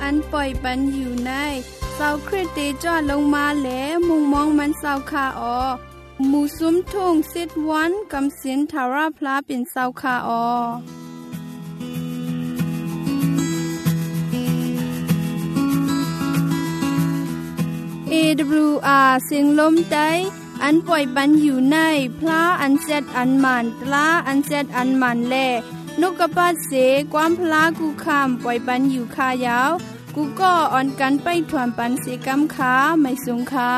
อันปล่อยปันอยู่ในเศร้าคริสเตจอดลงมาแลมุงมองมันเศร้าคาออหมู่ซุ้มทุ่งซิดวันกำสินทาราพลาเป็นเศร้าคาออAWR เสียงลมใจอันปล่อยปันอยู่ในพระอันเซตอันมันตลาอันเซตอันมันแลนกกระปาเสความพลากูคำปล่อยปันอยู่คายาวกูก็อ่อนกันไปถวนปันเสกำขาไม่สูงขา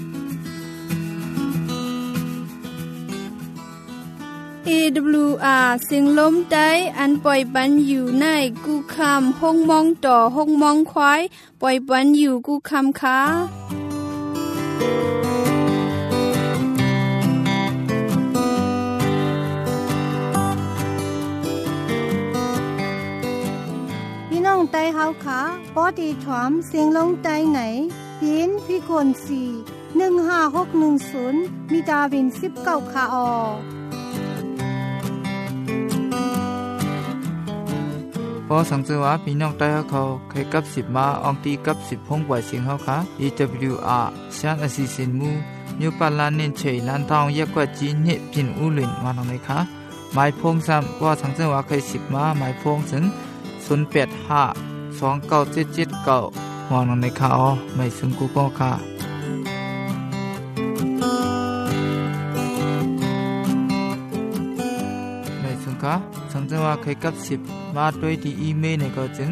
AWR เสียงลมใจอันปล่อยปันอยู่ในกูคำห้องมองต่อห้องมองควายปล่อยปันอยู่กูคำขาพี่น้องไต้เฮาค่ะปอดีถอมเสียงลงไต้ไหนปีนพี่คน4156110มีดาวิน19ค่ะออพอสังเกตว่าพี่น้องใต้เขาเคยกับ10มาอองตีกับ10ห้องปล่อยเสียงเฮาค่ะ AWR ชานอสิสินมูนิวปาลานินเฉยลันทองยกว่าจีนเนพินอูหลินมาตรงไหนคะหมายพงซ้ำว่าสังเกตว่าเคย10มาหมายพงถึง08529779มองตรงไหนคะอ๋อไม่ซึ่งกูก็ค่ะไม่ซึ่งค่ะสังเกตว่าเคยกับ10มาด้วยที่อีเมลในก็จึง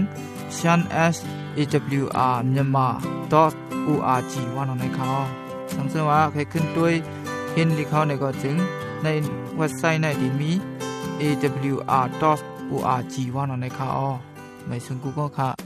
shan@awrmyanmar.org ว่าตรงไหนคะสังเกตว่าเคยขึ้นด้วยเห็นลิเขาในก็จึงในเว็บไซต์ในที่มี awr.org ว่าตรงไหนคะอ๋อไม่ซึ่งกูก็ค่ะ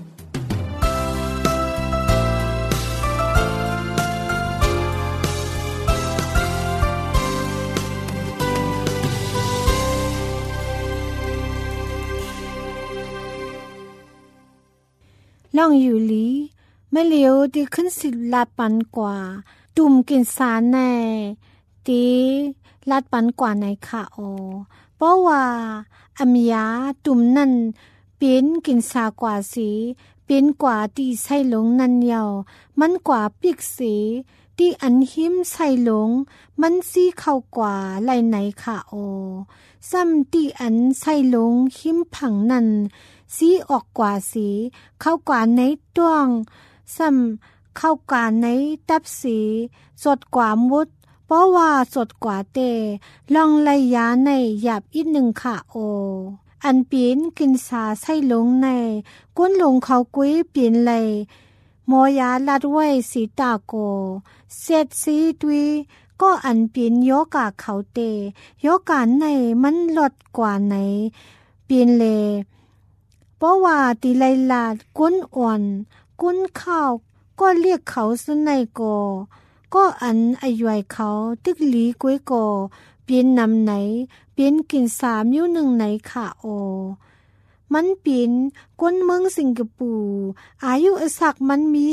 ล่องอยู่ลีไม่เหลียวดีขึ้น10 ลาดปันกว่าตุ่มกินสารแน่ดีลาดปันกว่าในค่ะออเพราะว่าอำยาตุ่มนั่นเป็นกินสากว่าสีเป็นกว่าที่ใส่หลงนั่นยาวมันกว่าปีกสีที่อันหิมใส่หลงมันสีเข้ากว่าไหลไหนค่ะออซ้ำที่อันใส่หลงหิมผังนั่นสีออกกว่าสีเข้ากว่าในต้วงซ้ำเข้ากว่าในตับสีสดกว่ามุดเพราะว่าสดกว่าเตลองไล่ยาในหยาบอีกหนึ่งค่ะโออันเปลี่ยนกินสาใส่ลงในก้นลงเขากุ้ยเปลี่ยนเลยหมอยาลัดไว้สีตาโกเสร็จสีตุยก็อันเปลี่ยนโยกาเขาเตโยกาในมันลดกว่าไหนเปลี่ยนเลยเพราะว่าตีไลลาดก้นอ่อนก้นข้าวก็เรียกเขาสนในก็อันอายุเขาตึกหลีกุ้ยเปลี่ยนนำไหนเปลี่ยนกิน3อยู่หนึ่งไหนค่ะโอมันเปลี่ยนก้นเมืองสิงคโปร์อายุสักมันมี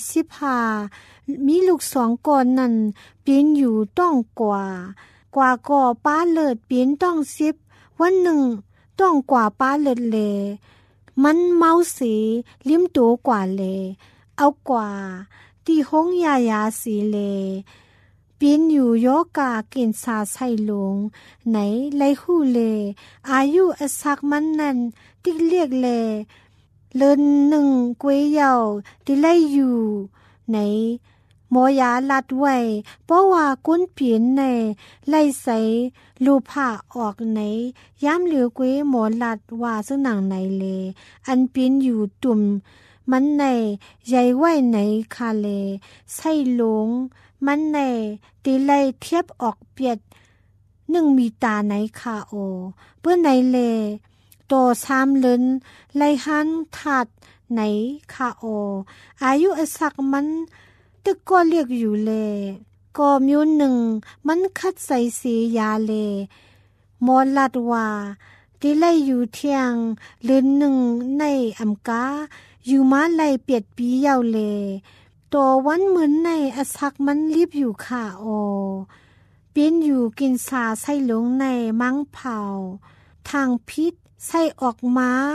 45มีลูก2คนนั่นเปลี่ยนอยู่ต้องกว่าก่อป้าเลิศเปลี่ยนต้อง10วันหนึ่งต้องกว่าป้าเลิศเลมันเมาสีลิ้มตัวกว่าเลเอากว่าที่ห้องยาสีเลเปลี่ยนอยู่โยกากินสาใส่ลงไหนไลหูเลอายุสักมันนั่นที่เรียกเลเลินหนึ่งกวยเยาที่ไลอยู่ไหนหมอยาลัดไว้เพราะว่าก้นเปลี่ยนในไล่ใส่ลูผ้าออกไหนย้ำเหลือกวยหมอลัดว่าซึ่งหนังไหนเลอันเปลี่ยนอยู่ตุ่มมันในใหญ่ไว้ไหนคาเลใส่ลงมันในตีไลเทียบออกเปียด1มีตาไหนคาโอเพื่อไหนเลโต3เลินไลหันถัดไหนคาโออายุสักมันตึกก็เรียกอยู่เลก็มิวหนึ่งมันคัดใส่สียาเลมอลัดว่าที่ไลอยู่เที่ยงเลินหนึ่งในอำกาอยู่มาไลเปียดปีเยาเลตัววันเหมือนในอสักมันรีบอยู่ค่ะโอเป็นอยู่กินสาใส่ลงในมังเผาทางพิษใส่ออกมา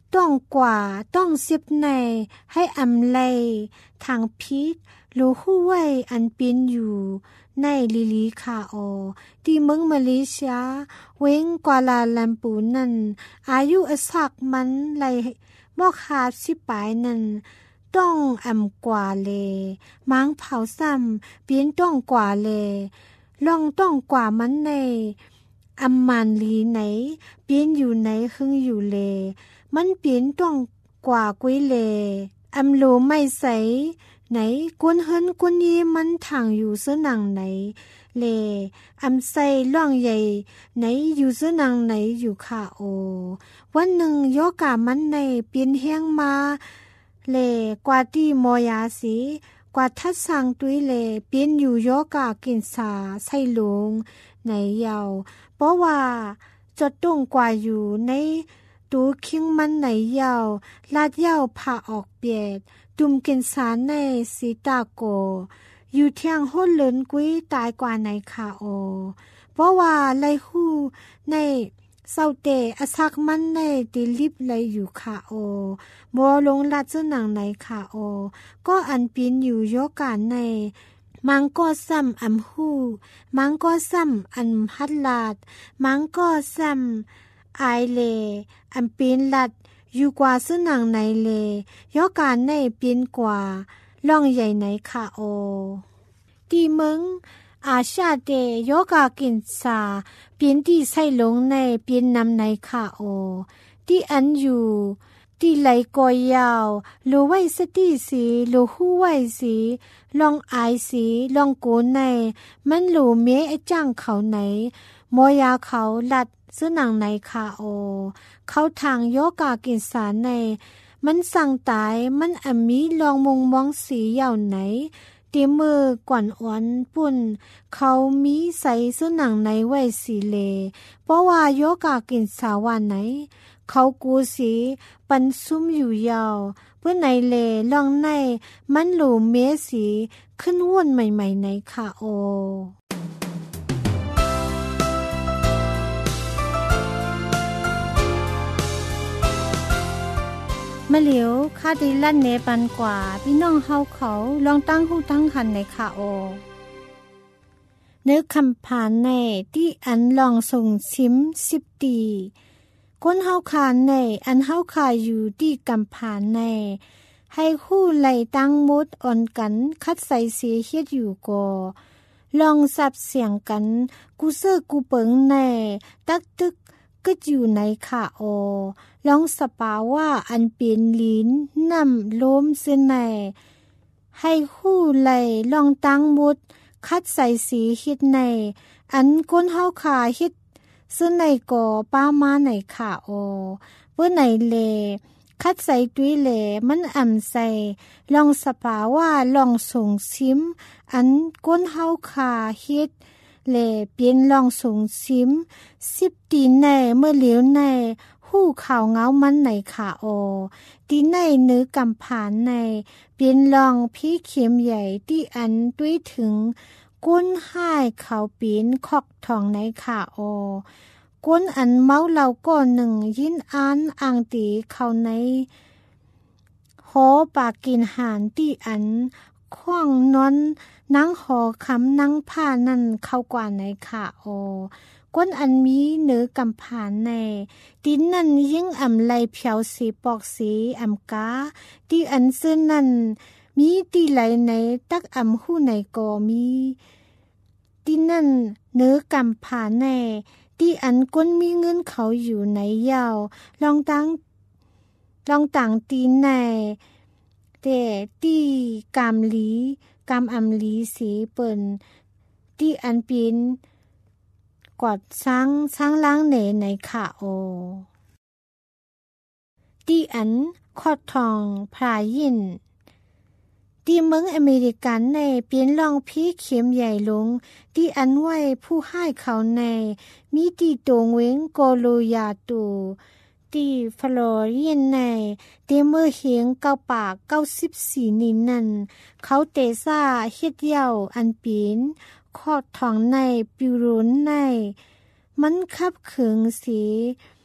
ต้องกว่าต้องสิบในให้อำไลทางพิษรู้หู้ไว้อันเป็นอยู่ในลิลีคาโอที่เมืองมาเลเซียเว้งกวาลาลัมปูนั่นอายุอสักมันไลบอกหาสิปายนั่นต้องกว่าเลมังเผาซ้ำเปลี่ยนต้องกว่าเลลองต้องกว่ามันในมันลีไหนเปลี่ยนอยู่ไหนหึงอยู่เลมันเปลี่ยนต้องกว่ากุ้ยเลโลไม่ใสไหนกวนเฮินกวนยีมันถังอยู่เสนังไหนเลใส่ล่องใหญ่ไหนอยู่เสนังไหนอยู่ค่ะโอวันหนึ่งโยกามันในเปลี่ยนเฮียงมาเลกว่าที่มอยาสีกว่าทัดสังตุยเลเปลี่ยนอยู่โยกากินสาใส่ลงในยาวเพราะว่าจดตรงกว่าอยู่ในตูคิงมันไหนยาวลาดยาวผ่าออกเปียดตุมกินสารในสีตาโกอยู่เที่ยงโหดเลินกุ้ยตายกว่าในคาโอเพราะว่าไลหู้ในเศร้าเตอสักมันในติลิบไลอยู่คาโอบัวลงลัดเจ้าหนังในคาโอก็อันปีนอยู่โยกาในมังก็ซ้ำหู้มังก็ซ้ำฮัดลาดมังก็ซ้ำไอเลปีนลัดอยู่กว่าซึ่งหนังในเลยอการในเปลี่ยนกว่าล่องใหญ่ในคาโอที่เมืองอาชาเตยอกากินซาเปลี่ยนที่ใส่ลงในเปลี่ยนนำในคาโอที่อันอยู่ที่ไหลกอยาวโลไว้สติสีโลหู้ไว้สีลองอายสีลองโกนในมันโลเมไอจ้างเขาไหนมอยาเขาลัดซึ่งหนังในคาโอเขาทางโยกากินสารในมันสั่งตายมันมีลองมองสียาวไหนเตมือกวนอ้วนปุ่นเขามีใส่ซึ่งหนังในไว้สีเลเพราะว่าโยกากินสาวันไหนเขากูสีปันซุ่มอยู่ยาวเพื่อในเลลองในมันหลูเมสีขึ้นวนใหม่ๆในคาโอมะเหลียวคาดิลั่นเนปันกว่าพี่น้องเฮาเขาลองตั้งหูตั้งหันในคาโอเนื้อคำผ่านในที่อันลองส่งซิม10ตีก้นเฮาคานในอันเฮาคาอยู่ที่กำผ่านในให้คู่ไหลตั้งมุดอ่อนกันคัดใส่เสียเฮ็ดอยู่ก็ลองสับเสียงกันกูเซอกูเปิงในตักตึกก็อยู่ในขาโอลองสปาว่าอันเป็นลิ้นนำล้มเส้นในให้คู่ไหลลองตั้งมุดคัดใส่สีเฮ็ดในอันก้นเฮาขาเฮ็ดซึ่งในก่อป้ามาในขาโอเพื่อในเลคัดใส่ตุ้ยเลมันใส่ลองสปาว่าลองส่งซิมอันก้นเฮาขาเฮ็ดเลเปลี่ยนลองส่งซิม10ตีในเมื่อเหลียวในหู้ข่าวเงามันในขาโอตีในเนื้อกำผานในเปลี่ยนลองพี่เข็มใหญ่ที่อันตุ้ยถึงก้นห้ายเขาปีนขอกทองในขาโอก้นอันเมาเหล่าก้อนหนึ่งยินอ่านอ่างตีเขาในหอปากกินหานที่อันคว้างนอนนั่งหอคำนั่งผ้านั่นเข้ากว่าในขาโอก้นอันมีเนื้อกำผานในดินนั่นยิ่งไหลเพียวสีปอกสีกาที่อันซึ่งนั่นมีตีไหลในตักหู้ในก็มีที่นั่นเนื้อกำผานในที่อันก้นมีเงินเขาอยู่ในยาวลองต่างตีในแต่ที่กำลีลีสีเปิ่นที่อันเป็นกอดช้างล้างในขาโอที่อันคอดทองพรายยินที่เมืองอเมริกันในเปลี่ยนลองพี่เข็มใหญ่ลงที่อันไว้ผู้ให้เขาในมีที่ตรงเวงโกโลยาตูที่ฟลอรินในเตเมื่อเหียง9 ปาก94นินนั่นเขาเตซ่าเฮ็ดเย่าอันปีนคอดทองในปิวรุนในมันคับเขิงสี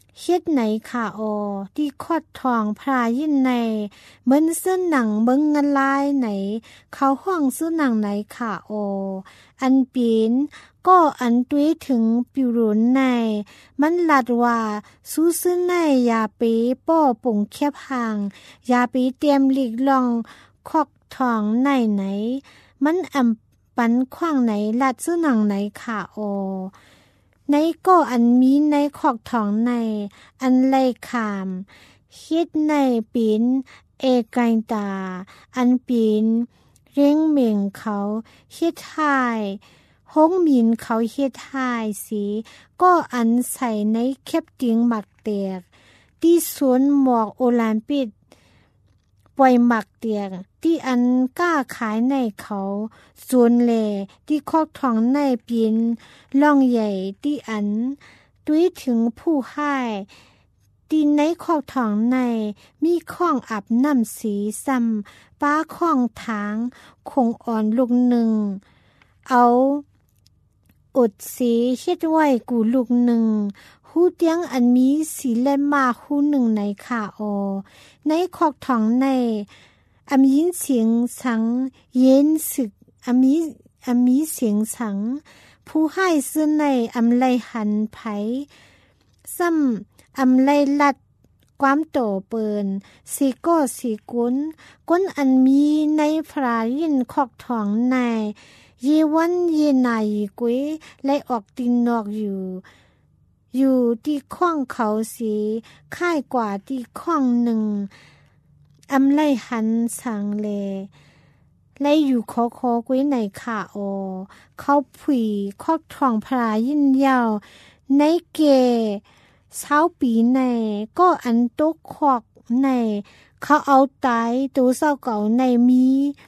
เฮ็ดไหนค่ะที่คอดทองพรายินในเหมือนเสื้อหนังเบิ่งเงินลายไหนเขาห้องซื้อหนังไหนค่ะอันปีนก็อันตุ้ยถึงปิวรุนในมันลัดว่าสู้ซื้อในยาปีป้อปุ่งแคบห่างยาปีเตรียมหลีกลองคอกทองไหนมันปันขว้างไหนลัดซื้อหนังไหนค่ะในก็อันมีในขอกทองในอันไล่ขามเฮ็ดในปีนเอไกตาอันปีนเร่งเม่งเขาเฮ็ดหายห้องมินเขาเฮ็ดหายสีก็อันใส่ในแคบติงหมักแตกที่สวนหมอกโอลิมปิกปล่อยหมักเตียงที่อันกล้าขายในเขาส่วนแลที่คอกทองในปีนล่องใหญ่ที่อันตุ้ยถึงผู้ให้ที่ในคอกทองในมีข้องอาบน้ำสีซ้ำป้าข้องทางคงอ่อนลูกหนึ่งเอาอดสีเฮ็ดไว้กูลูกหนึ่งหูเตียงอันมีสีเล่มมาหูหนึ่งในค่ะในคอกทองในยินเสียงสังเย็นสึกมีเสียงสังผู้ให้ซื้อในไลหันไผซ้ำไลลัดความโตเปินสีก็สีก้นอันมีในพรายินคอกทองในเยวันเยนายกุ้ยไล่ออกตินนอกอยู่ที่ข้องเขาสีค่ายกว่าที่ข้องหนึ่งไลหันสังเลไล่อยู่คอกุ้ยในค่ะเขาผุยคอกทองพรายินยาวในเกเช้าปีในก็อันตกคอกในเขาเอาตายตัวเศร้าเก่าในมี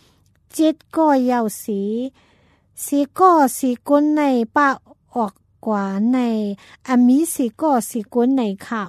7ก็ยาวสีก็สีก้นในป้าออกกว่าในมีสีก็สีก้นในค่ะ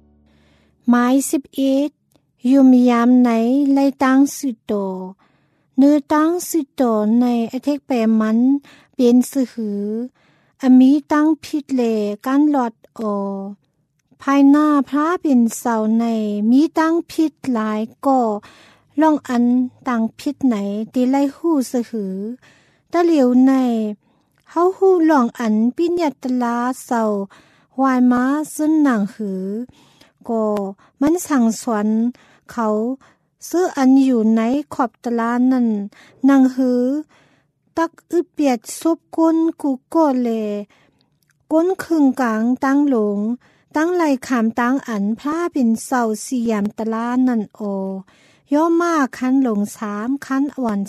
หมาย11ยุมยามไหนไล่ตั้งสุดโตเนื้อตั้งสิโตในอเทกแปมันเป็นสือหืออมีตั้งพิดเลการหลอดอภายหน้าพระเป็นเสาในมีตั้งพิษหลายก่อล่องอันต่างพิษไหนตีไล่หู้สือหือตะเหลียวในเฮาหู้ล่องอันปิญญาตลาเสาวายม้าซึ่งหนังหือก็มันสั่งสวนเขาซื้ออันอยู่ในขอบตลานั่นนางหือตักอึเปียดซบก้นกูก็เลก้นครึ่งกลางตั้งหลงตั้งไหลขามตั้งอันพระเป็นเสาสี่ยามตลานั่นย่อมาคันหลง3คันอ่อน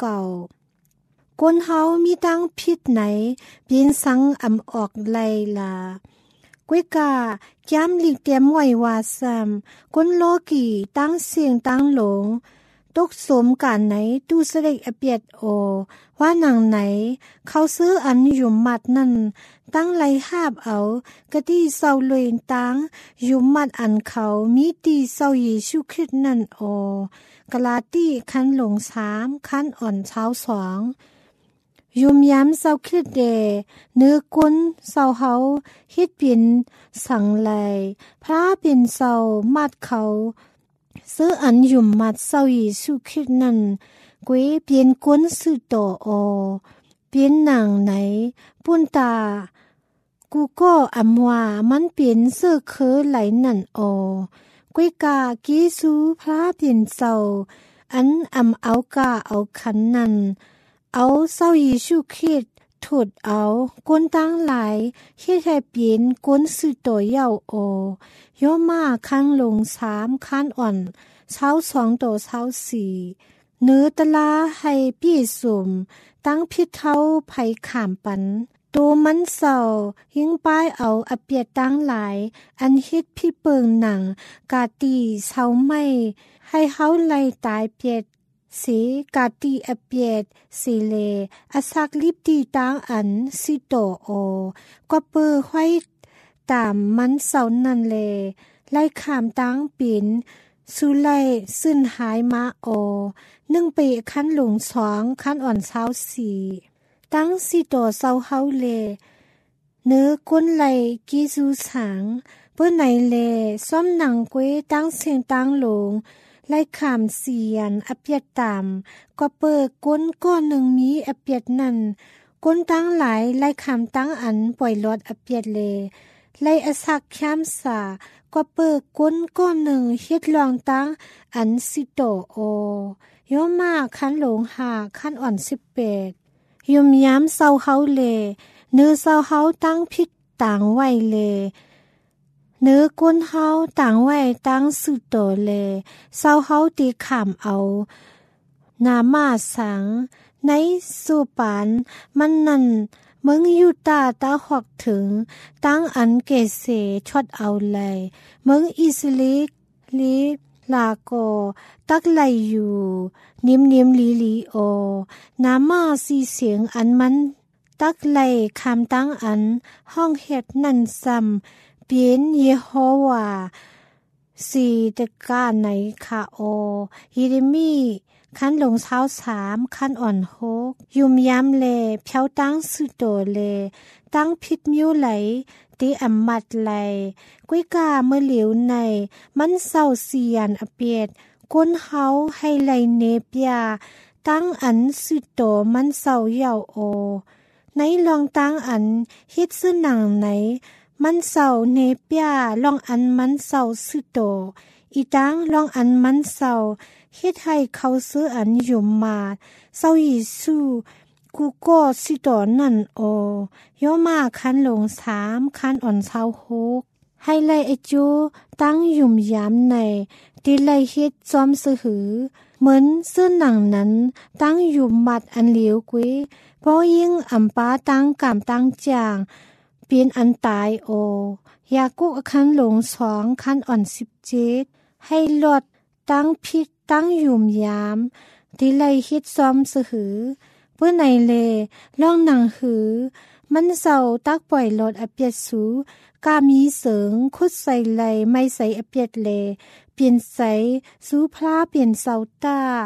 19ก้นเฮามีตั้งพิษไหนเปียนสังอำออกไหลล่ะก้วยกาย้ำหลีกเตรียมไว้ว่าซ้ำก้นโลกีตั้งเสียงตั้งหลงตกสมกันไหนตู้เสด็จอเปียดว่าหนังไหนเขาซื้ออันอยู่มัดนั่นตั้งไหลหาบเอากะที่เศร้าเลยตั้งอยู่มัดอันเขามีตีเศร้าเยซูคริสต์นั่นกะลาตีคันหลง3คันอ่อนเช้า2ยุมย้ำเศร้าคริสเดเนื้อก้นเศร้าเฮาเฮ็ดเป็นสังไหลพระเป็นเศร้ามัดเขาซื้ออันยุมมัดเศร้าเยซูคริสต์นั่นกวยเปลี่ยนก้นสื่อต่อเปลี่ยนหนังไหนปุ่นตากูก็อำว่ามันเป็นเสื้อเคอไหลนั่นกวยกากิสูพระเป็นเศร้าอันอำเอากาเอาขันนั่นเอาเศร้าเยซูคริสต์ถุดเอาก้นตั้งหลายเฮ็ดให้เปลี่ยนก้นสื่อต่อยาวย่อมาคันหลง3คันอ่อนเช้า2ต่อเช้า4เนื้อตะลาให้พี่สุ่มตั้งพิษเท้าไผขามปันตัวมันเศร้ายิ่งป้ายเอาอเปียดตั้งหลายอันเฮ็ดพี่เปิงหนังกาตีเช้าไม่ให้เฮาไล่ตายเปียดสีกาตีอเปียดสีเลอสักลิบตีตั้งอันสิโตก็เปิดไว้ตามมันเศร้านั่นเลไล่ขามตั้งปิ่นสุไลซึ่นหายมา1ปีคันหลง2คันอ่อนเช้า4ตั้งสิโตเศร้าเฮาเลเนื้อก้นไหลกิจูสังเปิ้นไหนเลซ้อมหนังกวยตั้งเสียงตั้งหลงไล่ขามเสียนอเปียดตามก็เปิดก้นก้อนหนึ่งมีอเปียดนั่นก้นตั้งหลายไล่ขามตั้งอันปล่อยลดอเปียดเลไล่อสักแคมสาก็เปิดก้นก้อนหนึ่งเฮ็ดลองตั้งอันสิโตย่อมาคันหลง5คันอ่อน18ยมย้ำเศร้าเฮาเลเนื้อเศร้าเฮาตั้งพิษต่างไว้เลเนื้อก้นเฮาต่างไว้ตั้งสุดโตเลเศร้าเฮาตีขามเอานามาสังในสุปานมันนั่นเมืองยูตาตาหอกถึงตั้งอันเกเสชดเอาเลยเมืองอิสลิกลิลาโกตักไหลอยู่นิมลีนามาสีเสียงอันมันตักไหลคำตั้งอันห้องเฮ็ดนั่นซ้ำเปลี่ยนเยโฮวาสีตะกาไหนคะเยเรมีคันหลงเช้า3คันอ่อน6ยุมย้ำเลเพียวตั้งสุดโตเลตั้งพิษมิวไหลตีอำมัดไหลกุ้ยกาเมื่อเหลียวในมันเศร้าเสียนอเปียดก้นเฮาให้ไหลเนเปียตั้งอันสุดโตมันเศร้าเยาวในลองตั้งอันเฮ็ดซื้อหนังไหนมันเศร้าเนเปียลองอันมันเศร้าสุดโตอีตั้งลองอันมันเศร้าเฮ็ดให้เขาซื้ออันอยู่มาเศร้าเยซูกูก็สิโตนั่นย่อมาคันหลง3คันอ่อนเช้า6ให้ไล่จูตั้งยุ่มยามในตีไล่เฮ็ดจอมซื้อหือเหมือนซื้อหนังนั้นตั้งอยู่มัดอันเหลียวกุ้ยพอยิ่งอำปาตั้งกามตั้งจางเปลี่ยนอันตายยากุคันหลง2คันอ่อน17ให้ลดตั้งพิษตั้งยุ่มยามตีไล่เฮ็ดจอมซื้อหือเพื่อไหนเลล่องหนังหือมันเศร้าตักปล่อยลดอเปียดสูกามีเสริงคุดใส่ไหลไม่ใส่อเปียดเลเปลี่ยนใส่สูพลาเปลี่ยนเศร้าตาพ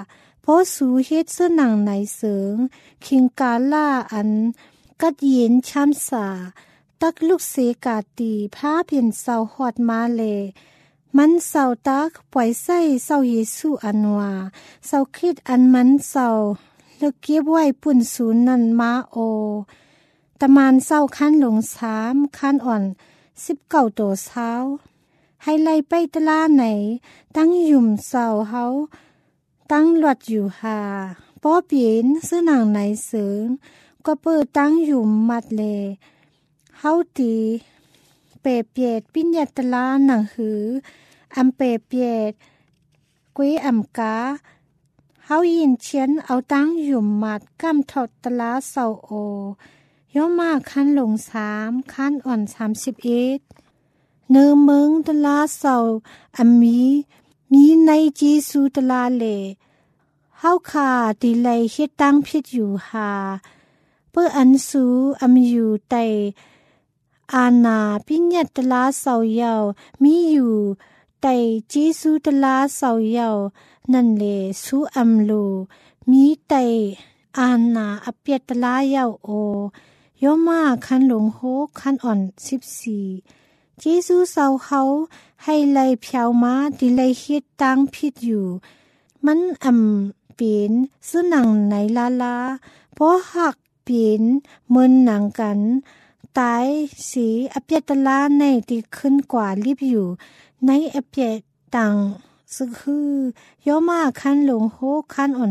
ราะสูเฮ็ดเสื้อหนังไหนเสิงคิงกาล่าอันกัดเย็นช้ำสาตักลูกเสกาตีพาเปลี่ยนเศร้าหอดมาเลมันเศร้าตักปล่อยใส่เศร้าเยซูอันว่าเศร้าคิดอันมันเศร้าเลิกเก็บไว้ปุ่นศูนย์นั่นมาโอตะมานเศร้าคันหลง3คันอ่อน19โตเช้าให้ไล่ไปตลาไหนตั้งยุ่มเศร้าเฮาตั้งหลวดอยู่หาป้อเปลี่ยนเสื้อหนังไหนเสิงก็เปิดตั้งยุ่มมัดเลเฮาตีเปเปียดปิญญาตลาหนังหืออำเปเปียดกุ้ยอำกาเฮายินเชียนเอาตั้งยุ่มมัดกำทอดตลาเศร้าโอย่อมาคันหลง3คันอ่อน31เนื้อเมืองตลาเศร้าอำมีในเยซูตลาเลเฮาขาติไลเฮ็ดตั้งผิดอยู่หาเพื่ออันสูอำอยู่ไตอาณาปิญญาตลาเศร้าเยามีอยู่ไตเยซูตลาเศร้าเยานั่นเลสูอำโลมีไตอาณาอเปียตลาเยาโอย่อมาคันหลง6คันอ่อน14เยซูเศร้าเขาให้ไล่เพียวมาดิไล่เฮ็ดตั้งผิดอยู่มันเป็นซื้อหนังไหนลาเพราะหักเป็นเมินหนังกันตายสีอเปียตลาในที่ขึ้นกว่ารีบอยู่ในอเปียตังซึคือย่อมาคันหลง6คันอ่อน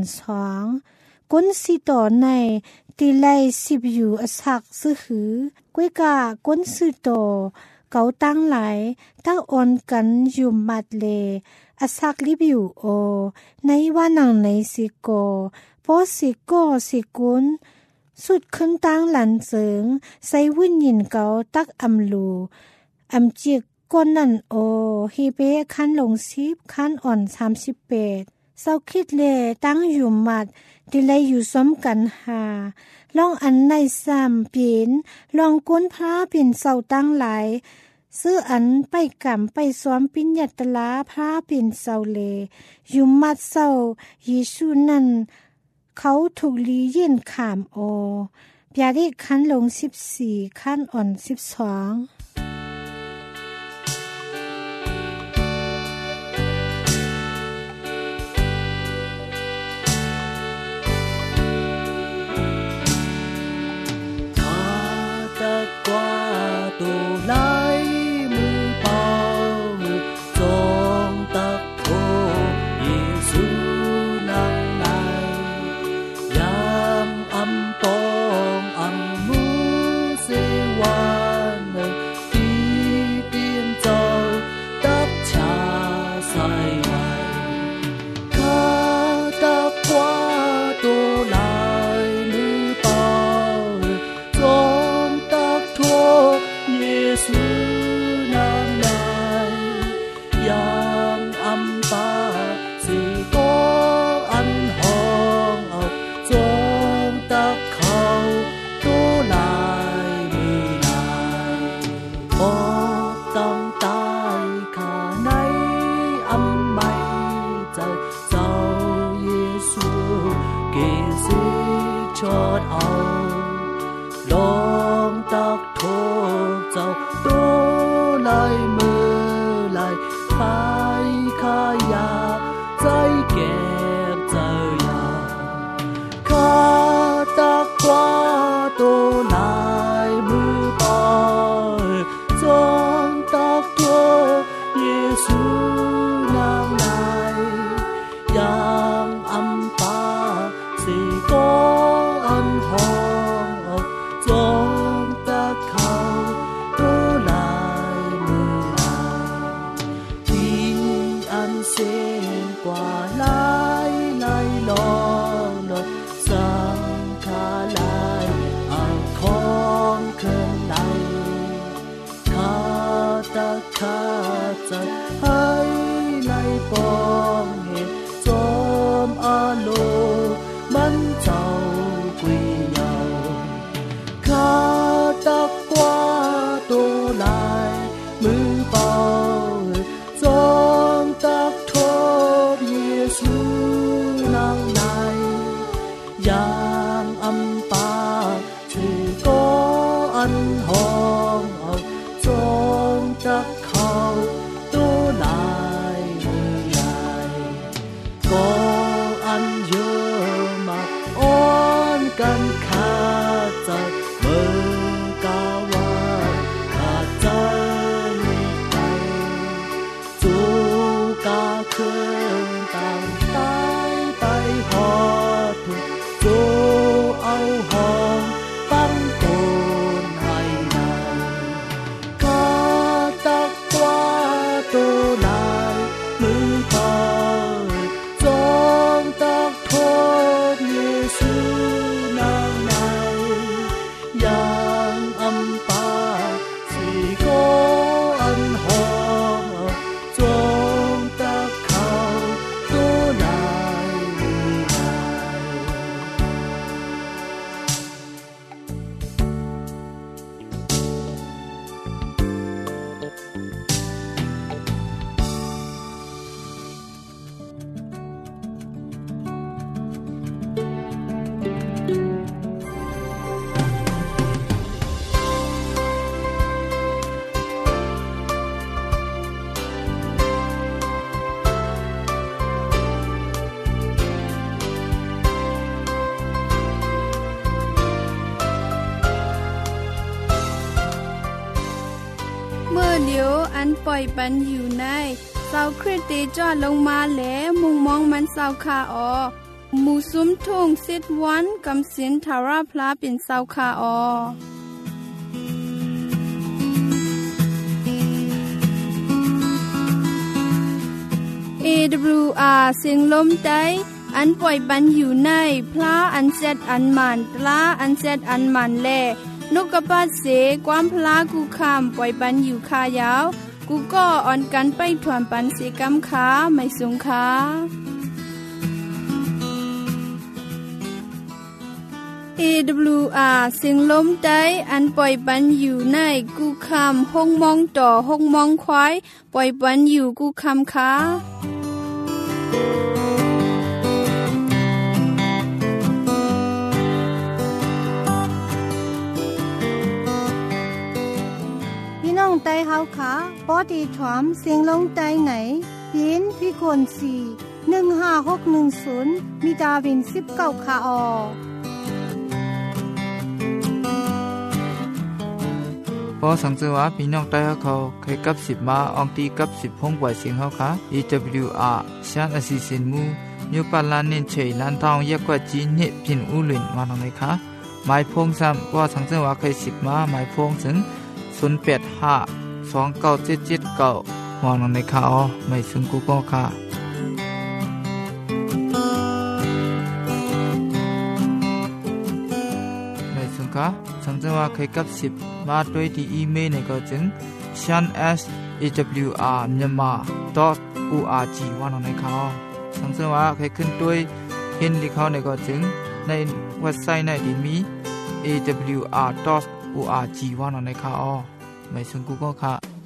2ก้นสิต่อในตีไล่10อยู่อสักซึหือกวยกาก้นสิต่อเกาตั้งหลายตั้งอ่อนกันอยู่มัดเลอสักลิบอยู่ในว่านังในสิโกเพราะสิโกสิกุนสุดขึ้นตั้งหลันเสิงใส่วุ่นยินเกาตักอำลูอำจิกก้นนั่นฮีเบคันหลง10คันอ่อน38เศร้าคิดเลตั้งอยู่มัดดิไลอยู่ซ้อมกันหาลองอันใน3เปลี่ยนลองก้นพระเป็นเศร้าตั้งหลายซื้ออันไปกำไปซ้อมปิญญาตลาพระเป็นเศร้าเลอยู่มัดเศร้าเยซูนั่นเขาถูกลีเย็นขามปยาได้คันลง14คันอ่อน12 ยังอำปาสิก็อันหอ yang ampa chỉ có anh hòn trong tất khâu tu lại lại có anh nhớ mà ôn cần khát giật mơ cao vời khát chân tay chú ca khơi tàn tay tay họ thuộc chú âu hòn băng cồn hay này ca tắc qua tu lại mưa thời trong tắc thốt Giêsu nàng này yang âm pa chỉ có anh hòn trong tắc khâu tu lại เมื่อเดี๋ยวอันปล่อยปันอยู่ในเสาคริสต์จอดลงมาแล้วมุงมองมันเสาคาออหมู่ซุ้มทุ่งสิทวันกำสินทาราพลาเป็นเสาคาออAWR เสียงลมใจอันปล่อยปันอยู่ในพระอันเซตอันมันตราอันเซตอันมันแลนกกระปัดเสความพลากูคำปล่อยปันอยู่คายาวกูก็อ่อนกันไปถวนปันเสกำขาไม่สงขา AWR เสียงลมใจอันปล่อยปันอยู่ในกูคำห้องมองต่อห้องมองควายปล่อยปันอยู่กูคำขาน้องไตเฮาขาปอดีถวมเสียงลงไตไหนยินพี่คน4156110มีดาวิน19คาออพอสังเกตว่าพี่น้องไต้เขาเคยกับ10มาอองตีกับ10ห้องไหวเสียงเขาค่ะ AWR ชานอสิสินมูนิวปาลานินเฉยลันทองแยกกว่าจีนเนี่ยพินอุลินมาหน่อยค่ะหมายพงซ้ำพอสังเกตว่าเคย10มาหมายพงถึง08529779มองในข่าวไม่ซึ่งกูก็ค่ะไม่ซึ่งค่ะสังเกตว่าเคยกับ10มาด้วยที่อีเมลในก็จึง shan@awr.myanmar.org ว่าในข่าวสังเกตว่าเคยขึ้นด้วยเห็นที่เขาในก็จึงในเว็บไซต์ในที่มี awr.org ว่าในข่าวไม่ซึ่งกูก็ค่ะ